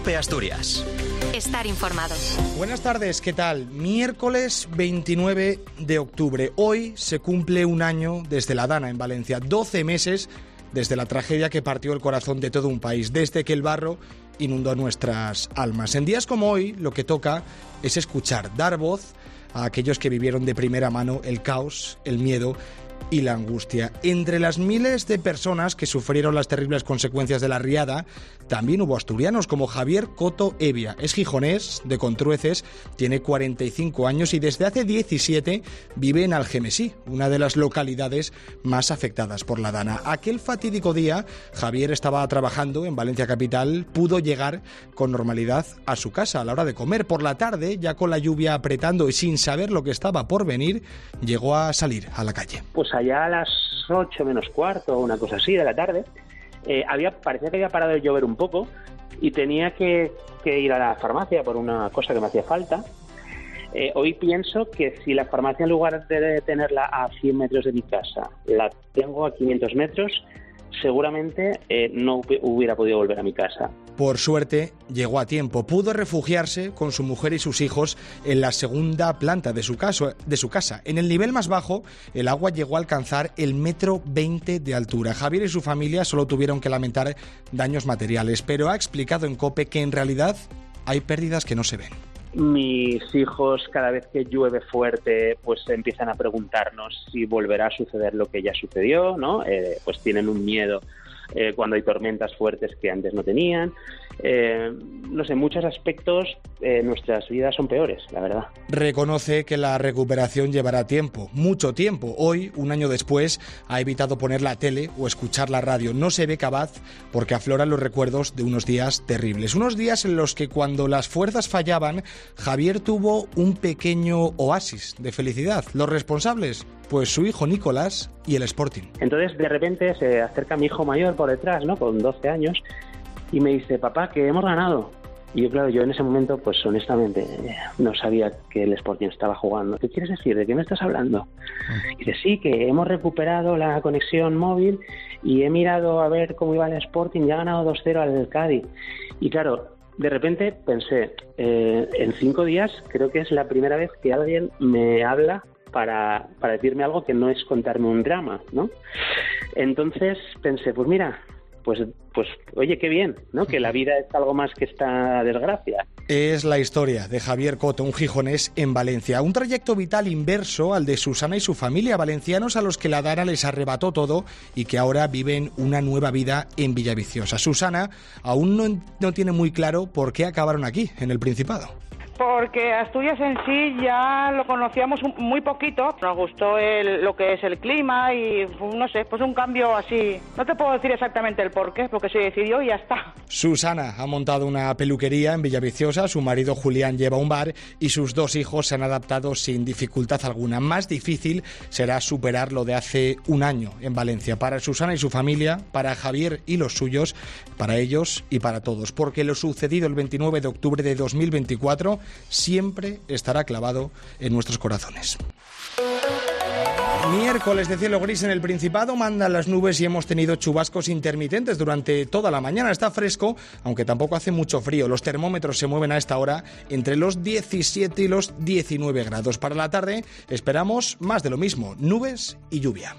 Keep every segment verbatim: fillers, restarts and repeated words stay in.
COPE Asturias. Estar informado. Buenas tardes, ¿qué tal? Miércoles veintinueve de octubre. Hoy se cumple un año desde la Dana en Valencia. doce meses desde la tragedia que partió el corazón de todo un país, desde que el barro inundó nuestras almas. En días como hoy, lo que toca es escuchar, dar voz a aquellos que vivieron de primera mano el caos, el miedo y la angustia. Entre las miles de personas que sufrieron las terribles consecuencias de la riada, también hubo asturianos como Javier Coto Evia. Es gijonés, de Contrueces, tiene cuarenta y cinco años y desde hace diecisiete vive en Algemesí, una de las localidades más afectadas por la Dana. Aquel fatídico día, Javier estaba trabajando en Valencia capital, pudo llegar con normalidad a su casa a la hora de comer. Por la tarde, ya con la lluvia apretando y sin saber lo que estaba por venir, llegó a salir a la calle. Pues allá a las ocho menos cuarto, una cosa así, de la tarde, eh, había parecía que había parado de llover un poco y tenía que, que ir a la farmacia por una cosa que me hacía falta. Eh, hoy pienso que si la farmacia, en lugar de tenerla a cien metros de mi casa, la tengo a quinientos metros, seguramente eh, no hubiera podido volver a mi casa. Por suerte, llegó a tiempo. Pudo refugiarse con su mujer y sus hijos en la segunda planta de su, caso, de su casa. En el nivel más bajo, el agua llegó a alcanzar el metro veinte de altura. Javier y su familia solo tuvieron que lamentar daños materiales, pero ha explicado en COPE que en realidad hay pérdidas que no se ven. Mis hijos, cada vez que llueve fuerte, pues empiezan a preguntarnos si volverá a suceder lo que ya sucedió, ¿no? Eh, pues tienen un miedo eh, cuando hay tormentas fuertes que antes no tenían. Eh, no sé, en muchos aspectos eh, nuestras vidas son peores, la verdad. Reconoce que la recuperación llevará tiempo, mucho tiempo. Hoy, un año después, ha evitado poner la tele o escuchar la radio. No se ve capaz porque afloran los recuerdos de unos días terribles. Unos días en los que cuando las fuerzas fallaban, Javier tuvo un pequeño oasis de felicidad. ¿Los responsables? Pues su hijo Nicolás y el Sporting. Entonces, de repente, se acerca mi hijo mayor por detrás, ¿no? Con doce años, y me dice, papá, que hemos ganado. Y yo, claro, yo en ese momento, pues honestamente, no sabía que el Sporting estaba jugando. ¿Qué quieres decir? ¿De qué me estás hablando? Y dice, sí, que hemos recuperado la conexión móvil y he mirado a ver cómo iba el Sporting y ha ganado dos cero al Cádiz. Y claro, de repente pensé, eh, en cinco días creo que es la primera vez que alguien me habla para, para decirme algo que no es contarme un drama, ¿no? Entonces pensé, pues mira, pues, pues oye, qué bien, ¿no? Que la vida es algo más que esta desgracia. Es la historia de Javier Coto, un gijonés en Valencia. Un trayecto vital inverso al de Susana y su familia, valencianos a los que la Dana les arrebató todo y que ahora viven una nueva vida en Villaviciosa. Susana aún no, no tiene muy claro por qué acabaron aquí, en el Principado. Porque Asturias en sí ya lo conocíamos muy poquito. Nos gustó el, lo que es el clima y, no sé, pues un cambio así. No te puedo decir exactamente el por qué, porque se decidió y ya está. Susana ha montado una peluquería en Villaviciosa, su marido Julián lleva un bar y sus dos hijos se han adaptado sin dificultad alguna. Más difícil será superar lo de hace un año en Valencia. Para Susana y su familia, para Javier y los suyos, para ellos y para todos. Porque lo sucedido el veintinueve de octubre de dos mil veinticuatro siempre estará clavado en nuestros corazones. Miércoles de cielo gris en el Principado, mandan las nubes y hemos tenido chubascos intermitentes durante toda la mañana. Está fresco, aunque tampoco hace mucho frío. Los termómetros se mueven a esta hora entre los diecisiete y los diecinueve grados. Para la tarde esperamos más de lo mismo, nubes y lluvia.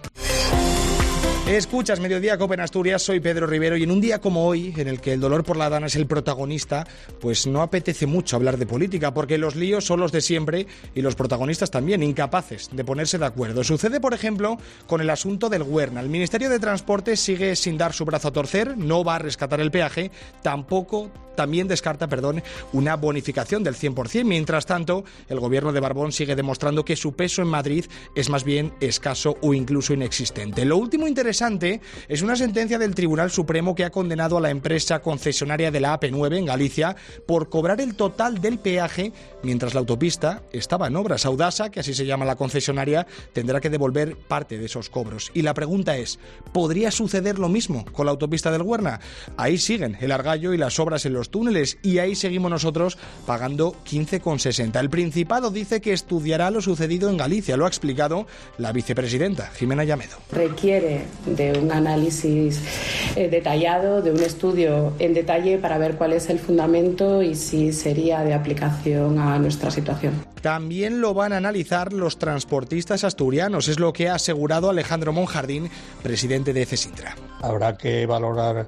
Escuchas Mediodía COPE en Asturias, soy Pedro Rivero y en un día como hoy, en el que el dolor por la Dana es el protagonista, pues no apetece mucho hablar de política, porque los líos son los de siempre y los protagonistas también, incapaces de ponerse de acuerdo. Sucede, por ejemplo, con el asunto del Güerna. El Ministerio de Transporte sigue sin dar su brazo a torcer, no va a rescatar el peaje, tampoco también descarta, perdón, una bonificación del cien por ciento. Mientras tanto, el gobierno de Barbón sigue demostrando que su peso en Madrid es más bien escaso o incluso inexistente. Lo último interesante es una sentencia del Tribunal Supremo que ha condenado a la empresa concesionaria de la A P nueve en Galicia por cobrar el total del peaje mientras la autopista estaba en obras. Audasa, que así se llama la concesionaria, tendrá que devolver parte de esos cobros. Y la pregunta es, ¿podría suceder lo mismo con la autopista del Güerna? Ahí siguen el Argallo y las obras en los los túneles y ahí seguimos nosotros pagando quince con sesenta. El Principado dice que estudiará lo sucedido en Galicia, lo ha explicado la vicepresidenta Jimena Llamedo. Requiere de un análisis eh, detallado, de un estudio en detalle para ver cuál es el fundamento y si sería de aplicación a nuestra situación. También lo van a analizar los transportistas asturianos, es lo que ha asegurado Alejandro Monjardín, presidente de CESINTRA. Habrá que valorar,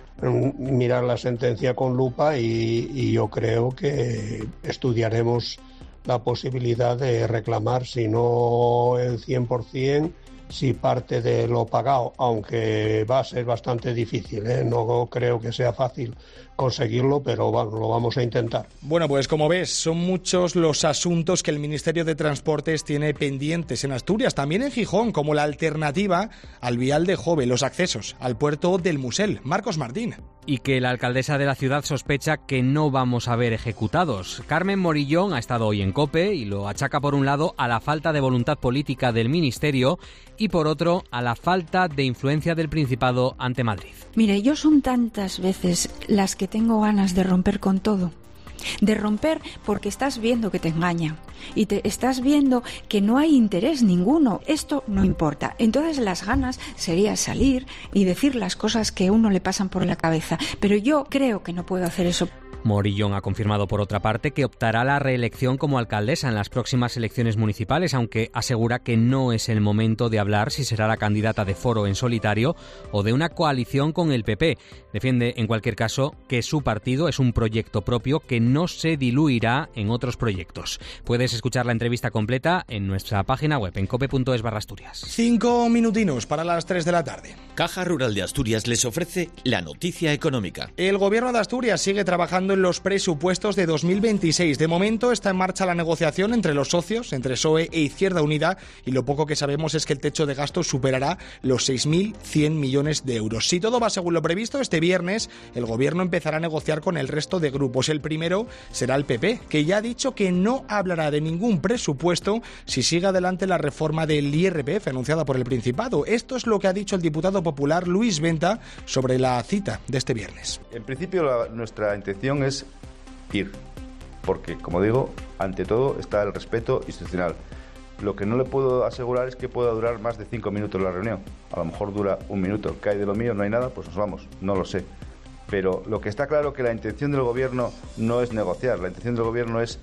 mirar la sentencia con lupa y, y yo creo que estudiaremos la posibilidad de reclamar, si no el cien por ciento, si parte de lo pagado, aunque va a ser bastante difícil, ¿eh? No creo que sea fácil conseguirlo, pero bueno, lo vamos a intentar. Bueno, pues como ves, son muchos los asuntos que el Ministerio de Transportes tiene pendientes en Asturias, también en Gijón, como la alternativa al vial de Jove, los accesos al puerto del Musel. Marcos Martín. Y que la alcaldesa de la ciudad sospecha que no vamos a ver ejecutados. Carmen Morillón ha estado hoy en COPE y lo achaca por un lado a la falta de voluntad política del Ministerio y por otro a la falta de influencia del Principado ante Madrid. Mire, yo son tantas veces las que tengo ganas de romper con todo. De romper porque estás viendo que te engañan y te estás viendo que no hay interés ninguno, esto no importa. Entonces las ganas sería salir y decir las cosas que a uno le pasan por la cabeza, pero yo creo que no puedo hacer eso. Morillón ha confirmado por otra parte que optará a la reelección como alcaldesa en las próximas elecciones municipales, aunque asegura que no es el momento de hablar si será la candidata de Foro en solitario o de una coalición con el P P. Defiende en cualquier caso que su partido es un proyecto propio que no se diluirá en otros proyectos. Puedes escuchar la entrevista completa en nuestra página web en cope punto es barra Asturias. Cinco minutinos para las tres de la tarde. Caja Rural de Asturias les ofrece la noticia económica. El Gobierno de Asturias sigue trabajando en los presupuestos de dos mil veintiséis. De momento está en marcha la negociación entre los socios, entre P S O E e Izquierda Unida, y lo poco que sabemos es que el techo de gasto superará los seis mil cien millones de euros. Si todo va según lo previsto, este viernes el Gobierno empezará a negociar con el resto de grupos. El primero será el P P, que ya ha dicho que no hablará de ningún presupuesto si sigue adelante la reforma del I R P F anunciada por el Principado. Esto es lo que ha dicho el diputado popular Luis Venta sobre la cita de este viernes. En principio, la, nuestra intención es ir, porque, como digo, ante todo está el respeto institucional. Lo que no le puedo asegurar es que pueda durar más de cinco minutos la reunión. A lo mejor dura un minuto. ¿Qué hay de lo mío? No hay nada, pues nos vamos. No lo sé. Pero lo que está claro es que la intención del Gobierno no es negociar. La intención del Gobierno es,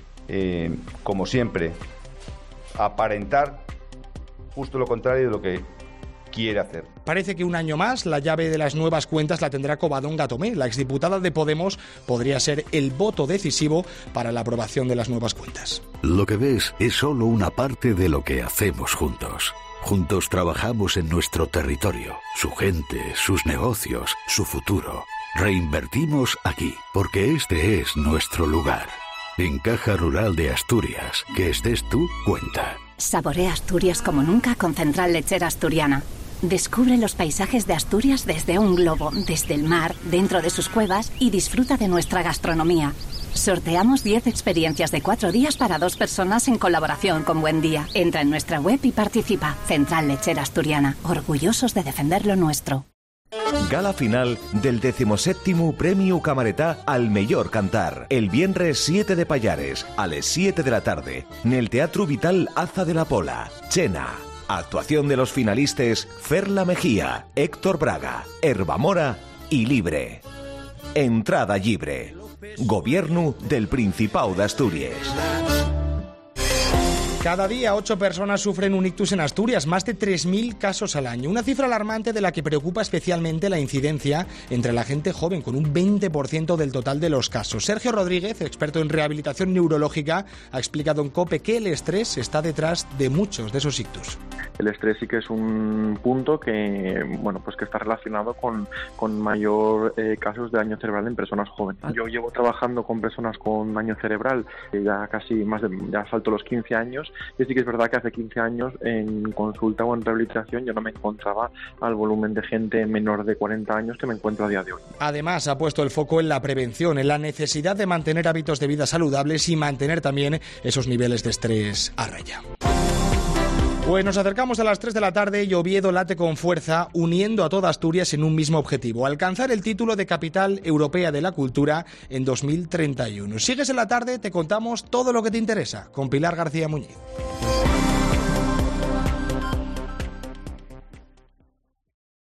eh, como siempre, aparentar justo lo contrario de lo que quiere hacer. Parece que un año más la llave de las nuevas cuentas la tendrá Covadonga Tomé. La exdiputada de Podemos podría ser el voto decisivo para la aprobación de las nuevas cuentas. Lo que ves es solo una parte de lo que hacemos juntos. Juntos trabajamos en nuestro territorio, su gente, sus negocios, su futuro. Reinvertimos aquí, porque este es nuestro lugar. En Caja Rural de Asturias, que estés tú, cuenta. Saborea Asturias como nunca con Central Lechera Asturiana. Descubre los paisajes de Asturias desde un globo, desde el mar, dentro de sus cuevas y disfruta de nuestra gastronomía. Sorteamos diez experiencias de cuatro días para dos personas en colaboración con Buen Día. Entra en nuestra web y participa. Central Lechera Asturiana, orgullosos de defender lo nuestro. Gala final del decimoséptimo Premio Camaretá al Mellor Cantar. El viernes siete de Pallares, a las siete de la tarde, nel Teatro Vital Aza de la Pola. Chena. Actuación de los finalistas Ferla Mejía, Héctor Braga, Herbamora y Libre. Entrada libre. Gobierno del Principado de Asturias. Cada día ocho personas sufren un ictus en Asturias, más de tres mil casos al año. Una cifra alarmante de la que preocupa especialmente la incidencia entre la gente joven, con un veinte por ciento del total de los casos. Sergio Rodríguez, experto en rehabilitación neurológica, ha explicado en COPE que el estrés está detrás de muchos de esos ictus. El estrés sí que es un punto que, bueno, pues que está relacionado con, con mayor eh, casos de daño cerebral en personas jóvenes. Yo llevo trabajando con personas con daño cerebral eh, ya casi más de, ya salto los quince años. Y sí que es verdad que hace quince años en consulta o en rehabilitación yo no me encontraba al volumen de gente menor de cuarenta años que me encuentro a día de hoy. Además, ha puesto el foco en la prevención, en la necesidad de mantener hábitos de vida saludables y mantener también esos niveles de estrés a raya. Pues nos acercamos a las tres de la tarde y Oviedo late con fuerza, uniendo a toda Asturias en un mismo objetivo: alcanzar el título de Capital Europea de la Cultura en dos mil treinta y uno. Sigues en la tarde, te contamos todo lo que te interesa con Pilar García Muñiz.